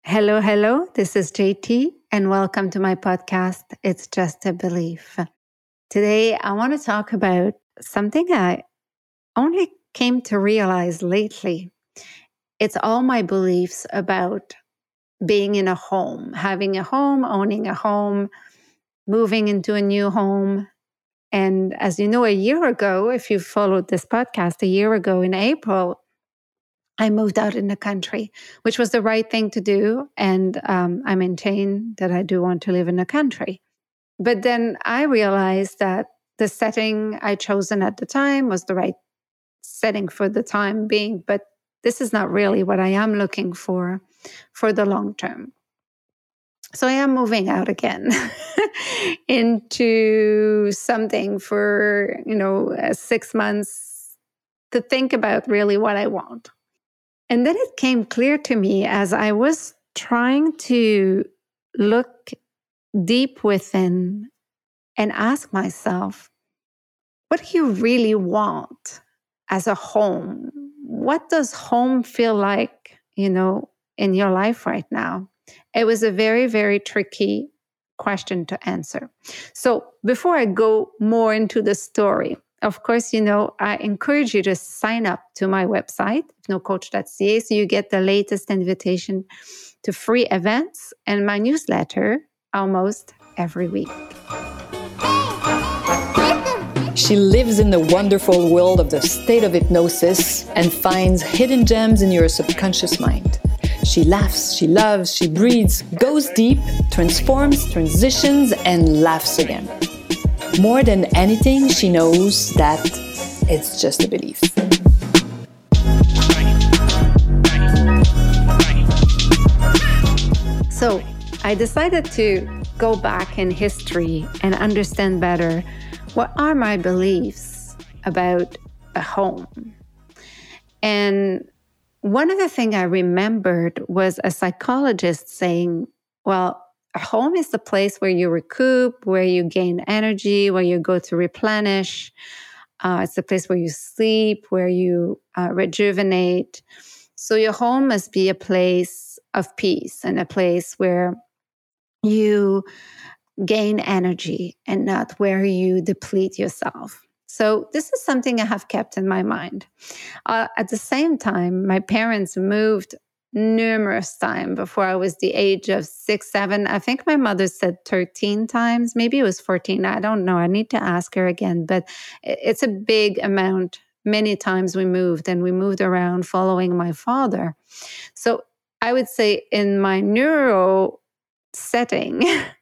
Hello, hello. This is JT, and welcome to my podcast, It's Just a Belief. Today, I want to talk about something I only came to realize lately. It's all my beliefs about being in a home, having a home, owning a home, moving into a new home. And as you know, a year ago, if you followed this podcast, a year ago in April, I moved out in the country, which was the right thing to do. And I maintain that I do want to live in the country. But then I realized that the setting I chosen at the time was the right setting for the time being. But this is not really what I am looking for the long term. So I am moving out again into something for, 6 months to think about really what I want. And then it came clear to me as I was trying to look deep within and ask myself, what do you really want as a home? What does home feel like, in your life right now? It was a very, very tricky question to answer. So before I go more into the story, of course, I encourage you to sign up to my website, hypnocoach.ca, so you get the latest invitation to free events and my newsletter almost every week. She lives in the wonderful world of the state of hypnosis and finds hidden gems in your subconscious mind. She laughs, she loves, she breathes, goes deep, transforms, transitions, and laughs again. More than anything, she knows that it's just a belief. So I decided to go back in history and understand better what are my beliefs about a home. And one of the things I remembered was a psychologist saying, well, a home is the place where you recoup, where you gain energy, where you go to replenish. It's the place where you sleep, where you rejuvenate. So your home must be a place of peace and a place where you gain energy and not where you deplete yourself. So this is something I have kept in my mind. At the same time, my parents moved numerous times before I was the age of 6, 7. I think my mother said 13 times. Maybe it was 14. I don't know. I need to ask her again. But it's a big amount. Many times we moved, and we moved around following my father. So I would say in my neuro setting,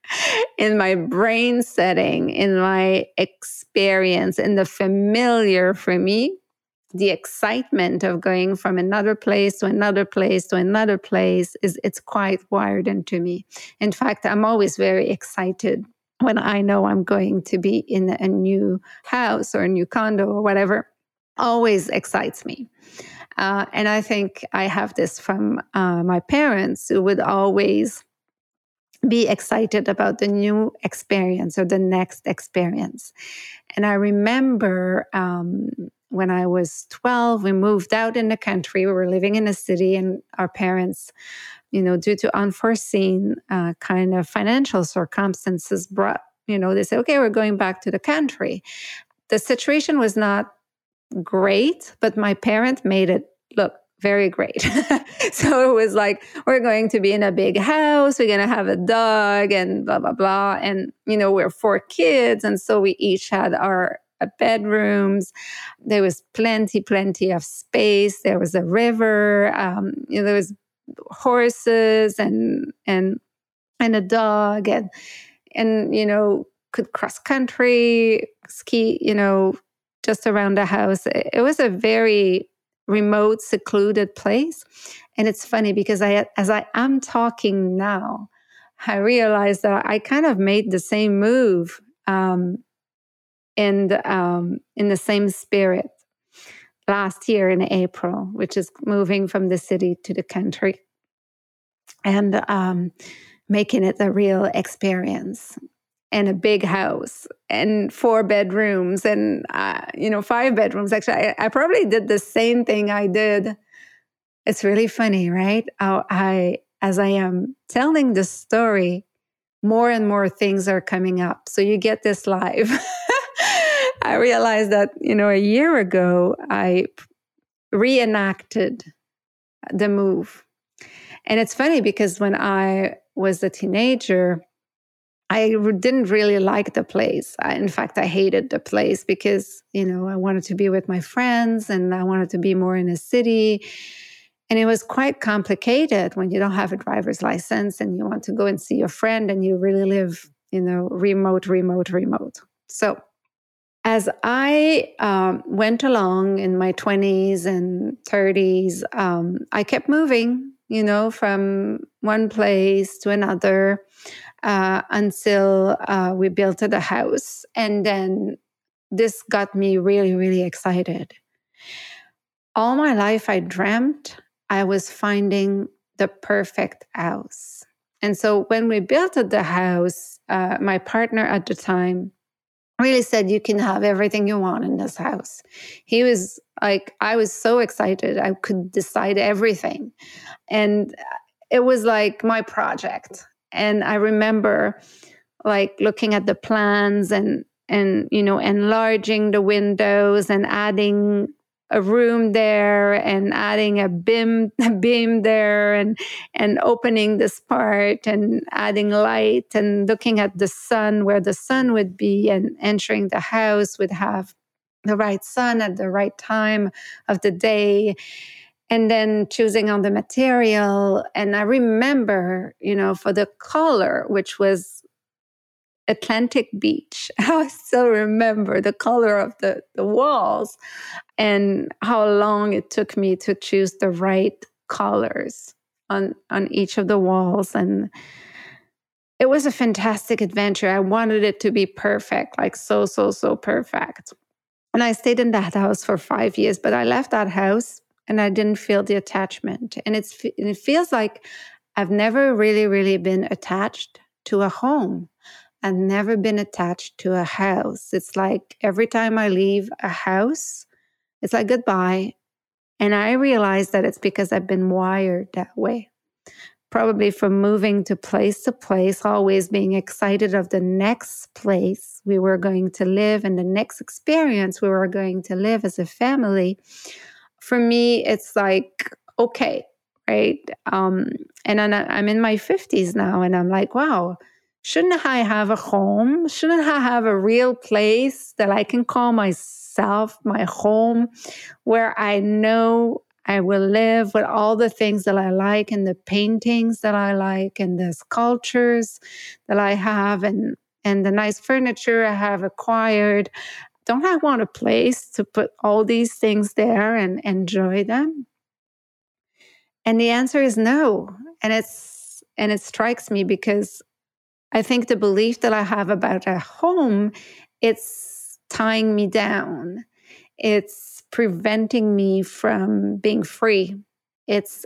in my brain setting, in my experience, in the familiar for me, the excitement of going from another place to another place to another place it's quite wired into me. In fact, I'm always very excited when I know I'm going to be in a new house or a new condo or whatever. Always excites me. And I think I have this from my parents, who would always be excited about the new experience or the next experience. And I remember when I was 12, we moved out in the country. We were living in a city, and our parents, due to unforeseen kind of financial circumstances, brought, they said, okay, we're going back to the country. The situation was not great, but my parents made it look very great. So it was like, we're going to be in a big house, we're going to have a dog and blah, blah, blah. And, we're 4 kids. And so we each had our bedrooms. There was plenty of space. There was a river. There was horses and a dog and could cross country, ski, just around the house. It was a very remote, secluded place. And it's funny because as I am talking now, I realized that I kind of made the same move in the same spirit last year in April, which is moving from the city to the country and making it a real experience. And a big house and 4 bedrooms and, 5 bedrooms. Actually, I probably did the same thing I did. It's really funny, right? I as I am telling the story, more and more things are coming up. So you get this live. I realized that, a year ago, I reenacted the move. And it's funny because when I was a teenager, I didn't really like the place. In fact, I hated the place because, I wanted to be with my friends and I wanted to be more in a city. And it was quite complicated when you don't have a driver's license and you want to go and see your friend and you really live, remote. So as I went along in my 20s and 30s, I kept moving, from one place to another until we built the house. And then this got me really, really excited. All my life, I dreamt I was finding the perfect house. And so when we built the house, my partner at the time really said, you can have everything you want in this house. He was like, I was so excited. I could decide everything. And it was like my project. And I remember looking at the plans and enlarging the windows and adding a room there and adding a beam there and opening this part and adding light and looking at the sun, where the sun would be, and entering the house would have the right sun at the right time of the day. And then choosing on the material. And I remember, for the color, which was Atlantic Beach, I still remember the color of the walls and how long it took me to choose the right colors on each of the walls. And it was a fantastic adventure. I wanted it to be perfect, so perfect. And I stayed in that house for 5 years, but I left that house and I didn't feel the attachment. And it feels like I've never really, really been attached to a home. I've never been attached to a house. It's like every time I leave a house, it's like goodbye. And I realize that it's because I've been wired that way. Probably from moving to place, always being excited of the next place we were going to live and the next experience we were going to live as a family. For me, it's like, okay, right? And I'm in my 50s now, and I'm like, wow, shouldn't I have a home? Shouldn't I have a real place that I can call myself my home, where I know I will live with all the things that I like and the paintings that I like and the sculptures that I have and the nice furniture I have acquired? Don't I want a place to put all these things there and enjoy them? And the answer is no. And it strikes me because I think the belief that I have about a home, it's tying me down. It's preventing me from being free. It's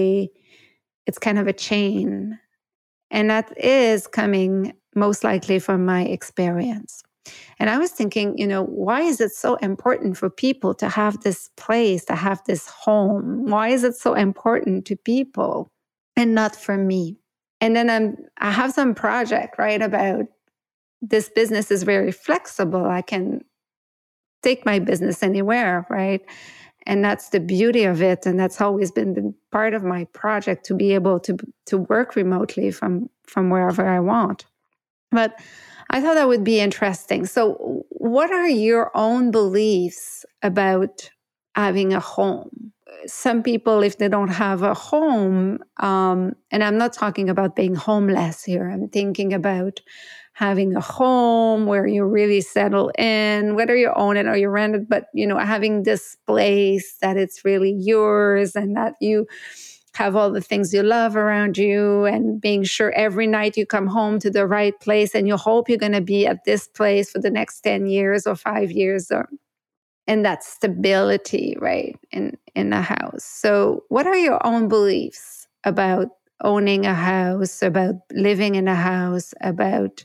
kind of a chain. And that is coming most likely from my experience. And I was thinking, why is it so important for people to have this place, to have this home? Why is it so important to people and not for me? And then I have some project, right, about this business is very flexible. I can take my business anywhere, right? And that's the beauty of it. And that's always been part of my project, to be able to work remotely from wherever I want. But I thought that would be interesting. So what are your own beliefs about having a home? Some people, if they don't have a home, and I'm not talking about being homeless here, I'm thinking about having a home where you really settle in, whether you own it or you rent it, but, having this place that it's really yours and that you have all the things you love around you, and being sure every night you come home to the right place and you hope you're going to be at this place for the next 10 years or 5 years, and that stability, right, in a house. So what are your own beliefs about owning a house, about living in a house, about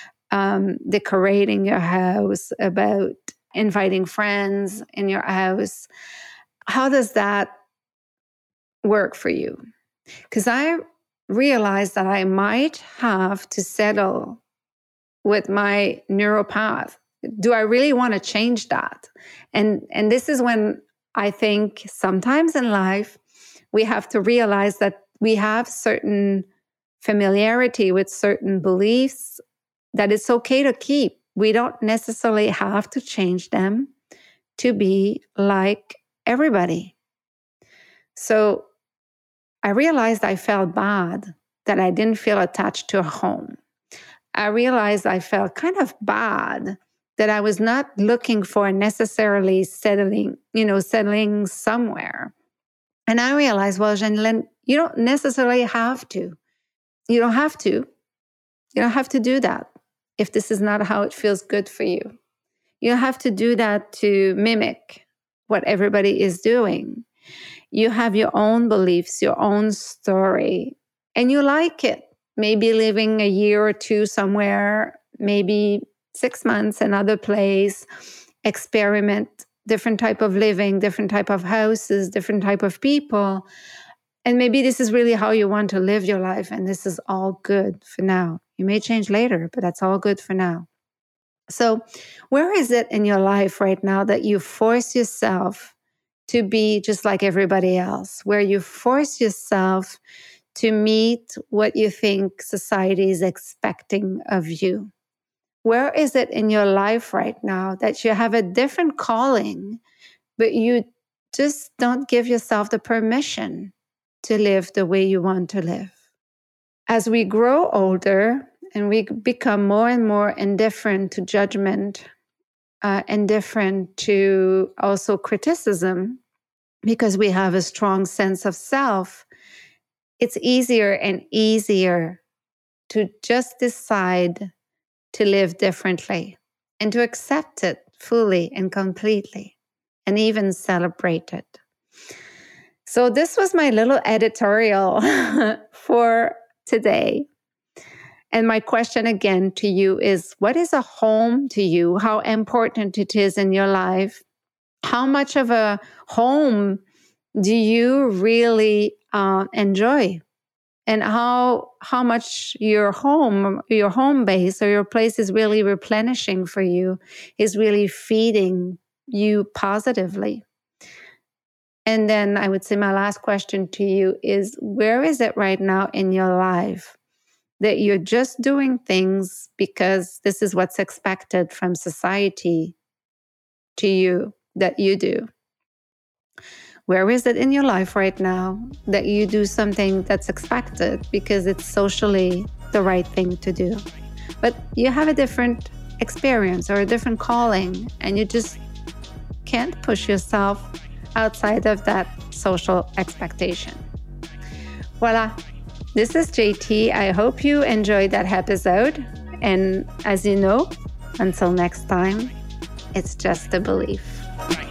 decorating your house, about inviting friends in your house? How does that work for you? Because I realized that I might have to settle with my neuropath. Do I really want to change that? And this is when I think sometimes in life, we have to realize that we have certain familiarity with certain beliefs that it's okay to keep. We don't necessarily have to change them to be like everybody. So I realized I felt bad that I didn't feel attached to a home. I realized I felt kind of bad that I was not looking for necessarily settling somewhere. And I realized, well, Jeanne-Hélène, you don't necessarily have to. You don't have to. You don't have to do that if this is not how it feels good for you. You don't have to do that to mimic what everybody is doing. You have your own beliefs, your own story, and you like it. Maybe living a year or two somewhere, maybe 6 months another place, experiment different type of living, different type of houses, different type of people. And maybe this is really how you want to live your life, and this is all good for now. You may change later, but that's all good for now. So where is it in your life right now that you force yourself to be just like everybody else, where you force yourself to meet what you think society is expecting of you? Where is it in your life right now that you have a different calling, but you just don't give yourself the permission to live the way you want to live? As we grow older and we become more and more indifferent to judgment, indifferent to also criticism, because we have a strong sense of self, it's easier and easier to just decide to live differently and to accept it fully and completely and even celebrate it. So this was my little editorial for today. And my question again to you is, what is a home to you? How important it is in your life? How much of a home do you really enjoy? And how much your home base or your place is really replenishing for you, is really feeding you positively. And then I would say my last question to you is, where is it right now in your life that you're just doing things because this is what's expected from society to you that you do? Where is it in your life right now that you do something that's expected because it's socially the right thing to do, but you have a different experience or a different calling, and you just can't push yourself outside of that social expectation? Voila. This is JT. I hope you enjoyed that episode. And as you know, until next time, it's just a belief.